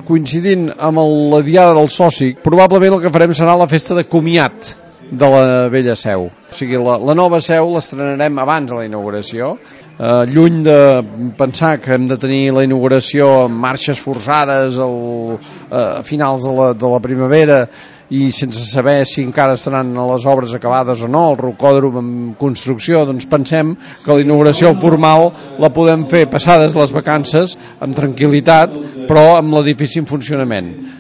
coincidint amb la diada del soci, probablement el que farem serà la festa de comiat de la vella seu. O sigui, la nova seu l'estrenarem abans de la inauguració, lluny de pensar que hem de tenir la inauguració amb marxes forçades a finals de la primavera i sense saber si encara estaran les obres acabades o no, el rocòdrom en construcció. Doncs pensem que la inauguració formal la podem fer passades les vacances, amb tranquil·litat, però amb l'edifici en funcionament.